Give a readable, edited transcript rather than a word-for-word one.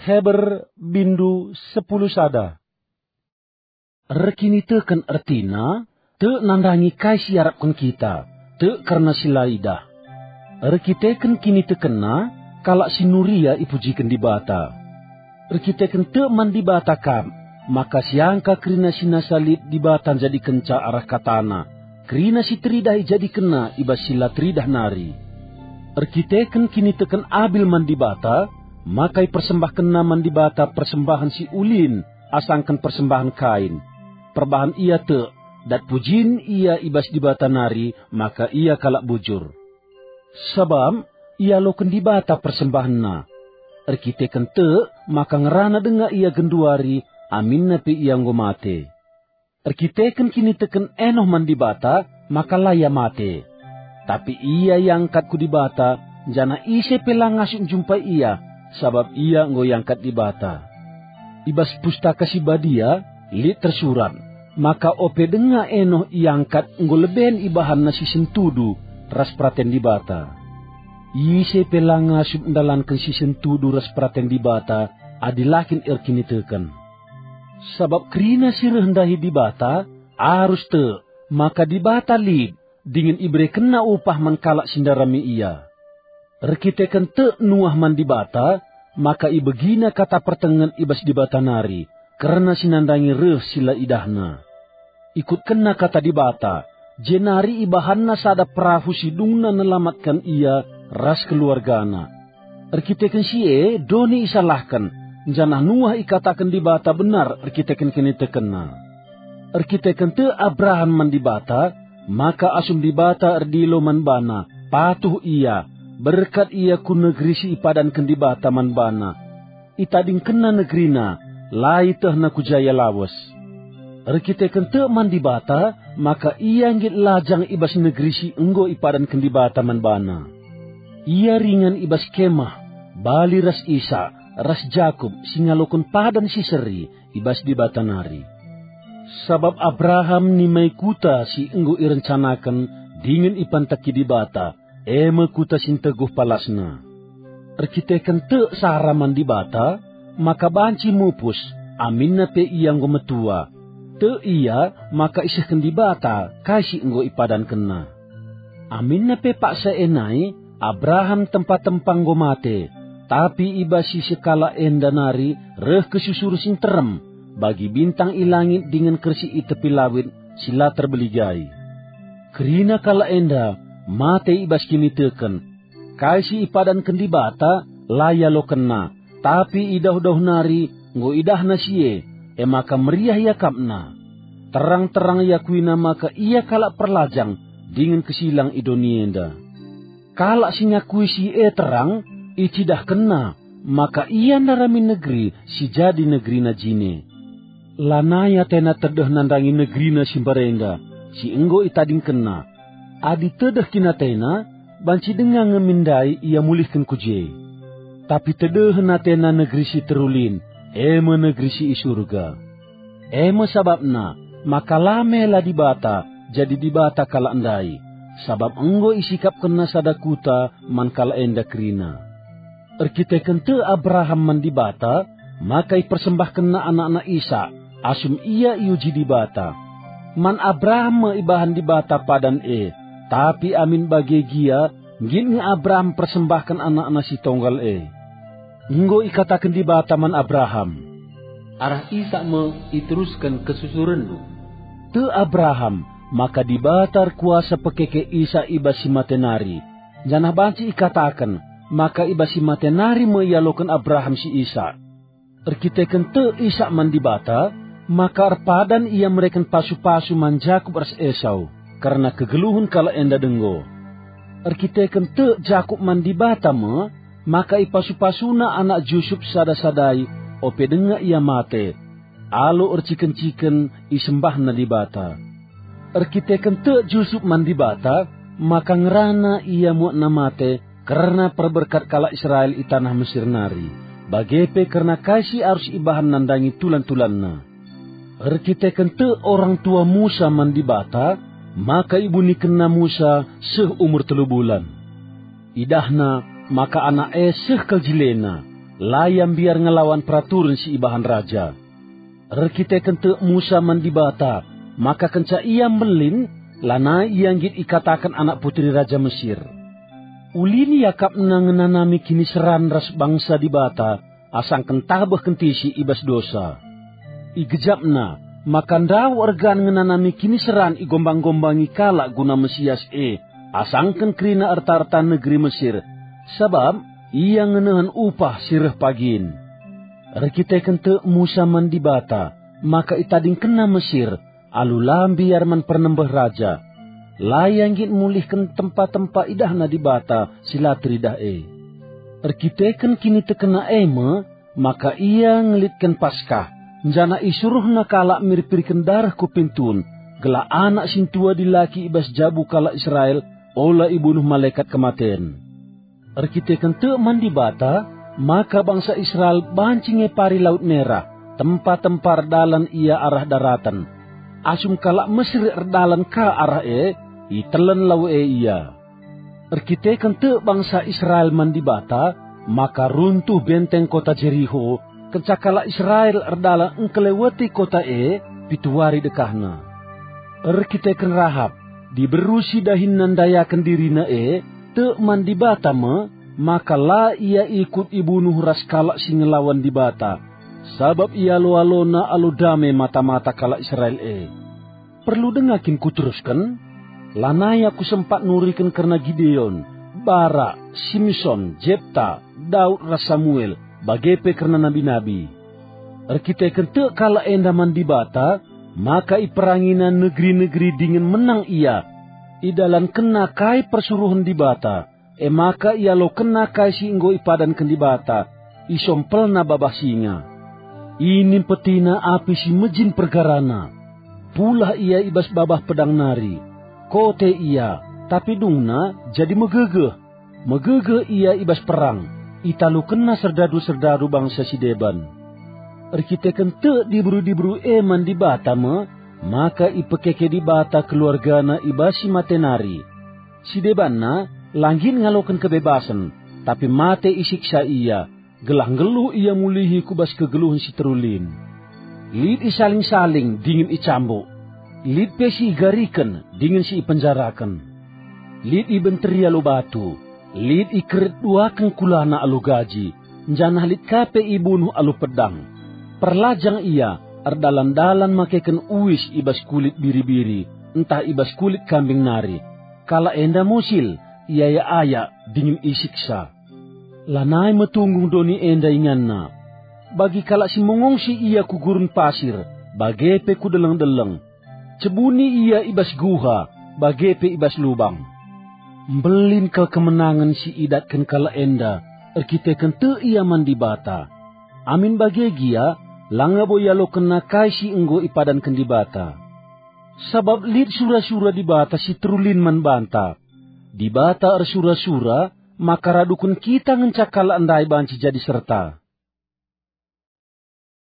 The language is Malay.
Heber bindu 10 sada. Rekini tekan ertina, te nandangi kai siarapkan kita, te karena silaidah. Rekiteken kini tekena, kalak sinuria ipujikan di bata. Rekiteken te man di bata kam, maka siangka kerina sinasalit di batan jadi kenca arah katana, kerina si teridah jadi kena ibas sila teridah nari. Rekiteken kini teken abil man di bata, makai persembahkan naman di bata persembahan si ulin, asangkan persembahan kain. Perbahan ia te, dat pujin ia ibas di bata nari, maka ia kalak bujur. Sebab, ia loken di bata persembahan na. Erkiteken te, maka ngerana denga ia genduari, amin napi ia ngomate. Erkiteken kini teken enoh man di bata, maka laya mate. Tapi ia yang angkat ku di bata, jana ise pelang ngasuk jumpa ia, sabab ia ngoyangkat di bata. Ibas pustaka si badia, lit tersurat, maka ope denga enoh ia angkat ngoleben ibahan nasi sentudu, ras praten di bata. Ise pelang ngasup ndalankan si sentudu ras praten di bata, adilakin erkini teken. Sabab kerina si rendahi di bata, arus te, maka di bata lid, dingin ibre kena upah man kalak sindarami ia. Rekiteken te nuah man di bata, maka ibegina kata pertengan ibas di bata nari, karena sinandangi reh sila idahna. Ikut kena kata di bata, jenari ibahanna sada perahu sidungna nelamatkan ia, ras keluargana. Erkiteken sie, doni isalahkan, janah nuah ikatakan di bata benar, erkiteken kini tekena. Erkiteken te Abraham man di bata, maka asum di bata erdilo man bana, patuh ia, berkat ia ku negeri si ipadankan di bata man bana. Itading kena negrina, lai teh na kujaya lawas. Erkiteken te man di bata, maka ia ngit lajang ibas negeri si enggo ipadankan di bata man bana. Ia ringan ibas kemah, bali ras Isa, ras Jakub, singalokon padan si seri, ibas di bata nari. Sabab Abraham ni may kuta si enggo irencanakan, dingin ipantaki di bata, eme kuta sinteguh palasna. Erkiteken te saraman di bata, maka banci mupus, amin na pe iya enggo metua. Te iya, maka isahkan di bata, kasi enggo ipadan kena. Amin na pe paksa enai, Abraham tempat-tempang gomate, tapi ibasi sekala endanari reh kesusur sing terem, bagi bintang ilangit dengan kersi itepi lawit sila terbeligai. Kerina kala enda, mate ibas kini teken, kaisi ipadan kendi bata, laya lo kena, tapi idah-udah nari, ngo idah nasie, maka meriah yakapna. Terang-terang yakuina maka ia kalak perlajang, dengan kesilang idonienda. Kalak singakui si terang, icidah kena, maka ia narami negeri si jadi negeri na jine. Lanaya tena tedeh nandangi negeri na simbarengga, si enggo itading kena. Adi tedeh kina tena, banci dengang ngemindai ia mulihkan kuje. Tapi tedeh na tena negeri si terulin, eme negeri si isurga. Eme sababna, maka lamela di bata, jadi di bata kala andai. Sabab enggo isikap kena sadakuta man kala enda kerina. Erkiteken te Abraham man di bata, maka ipersembah kena anak-anak Isa, asum ia iuji di bata. Man Abraham ibahan di bata padan tapi amin bagi gia, ngin Abraham persembahkan anak-anak si tonggal Enggo ikatakan di bata man Abraham, arah Isa iteruskan kesusurendu. Te Abraham, maka dibatar kuasa pekeke Isa ibasi matenari. Janah banci ikatakan, maka ibasi matenari meyalokan Abraham si Isa. Erkiteken te Isa man dibata, maka arpadan ia mereka pasu-pasu man Jakub ras Esau, karena kegeluhun kala enda denggo. Erkiteken te Jakub man dibata maka ipasu-pasuna anak Yusuf sada-sadai, ope denga ia mate. Alo erciken-ciken isembahna dibata. Erkiteken te Yusuf man dibata, maka ngerana ia muakna mate, karena perberkat kala Israel i tanah Mesir nari. Bagepe karena kasih harus ibahan nandangi tulan-tulanna. Erkiteken te orang tua Musa man dibata, maka ibu nikena Musa umur 3 bulan. Idahna, maka anak seh kaljilena, layam biar ngelawan peraturan si ibahan raja. Kita kente Musa mandibata, maka kenca ia melin, lana ia ngit ikatakan anak putri Raja Mesir. Ulini yakap nangenanami kini seran ras bangsa dibata, asang kentabah kentisi ibas dosa. Igejapna, maka ndaw ergan ngenanami kini seran igombang-gombangi kala guna Mesias asangken krina arta-arta negeri Mesir, sabab ia ngenahan upah sireh pagin. Rekite kente Musa mandibata, maka itading kena Mesir, alulam biar man pernembah raja. Layanggit mulihkan tempat-tempat idahna dibata sila tridah Rekiteken kini tekena maka ia ngelitkan Paskah. Njana isuruhna kalak miripirikan darah kupintun, gela anak sintua dilaki ibas jabu kalak Israel, ola ibunuh malaikat kematian. Rekiteken te mandibata, maka bangsa Israel bancinge pari Laut Merah, tempat-tempat dalan ia arah daratan. Asum kalak Mesir erdalan ka arah itelan lau ia. Rekiteken te bangsa Israel mandibata, maka runtuh benteng kota Jericho, kencakala Israel erdala engkelewati kota pituari dekahna. Rekiteken Rahab, diberusi dahin nandayakan dirina te mandibata maka la ia ikut ibunuh ras kalak singelawan dibata, sabab ia lo-alona alu dame mata-mata kalak Israel Perlu dengakin kuteruskan, lanai aku sempat nurikan karena Gideon, Barak, Simson, Jepta, Daud ras Samuel, bagepe karena nabi-nabi. Rekiteken te kala endaman dibata, maka iperangina negeri-negeri dingin menang ia. Idalan kena kai persuruhan dibata, maka ia lo kena kai si inggo ipadan kendibata, isompelna babah singa. Ini petina api si mejin pergarana, pulah ia ibas babah pedang nari. Kote ia, tapi dungna jadi megegeh ia ibas perang. Italu kena serdadu-serdadu bangsa si Deban. Rekiteken te diburu-diburu eman dibata maka ipekeke dibata keluargana ibasi matenari. Si Debanna langgin ngalokan kebebasan, tapi mate isiksa ia, gelah-geluh ia mulihi kubas kegeluhan si terulin. Lid isaling-saling dingin icambuk, lid pesi igarikan dingin si ipenjarakan. Lid ibenteria lo batu, lid ikeret duakan kulana alu gaji, njana lid kape ibunuh alu pedang. Perlajang ia, erdalan-dalan makeken uis ibas kulit biri-biri, entah ibas kulit kambing nari. Kala enda musil, ia ya ayak dingin isiksa. Lanai metunggung doni enda inganna. Bagi kala si mongongsi ia ku gurun pasir, bagepe ku deleng-deleng. Cebuni ia ibas guha, bagepe ibas lubang. Mbelin ke kemenangan si idatkan kala enda, erkiteken te ia mandibata. Amin bagegia, langa boya lo kena kaisi enggo ipadan kendibata. Sabab lid sura-sura dibata si terulin man banta. Dibata er sura-sura, maka radukun kita ngencakal andai banci jadi serta.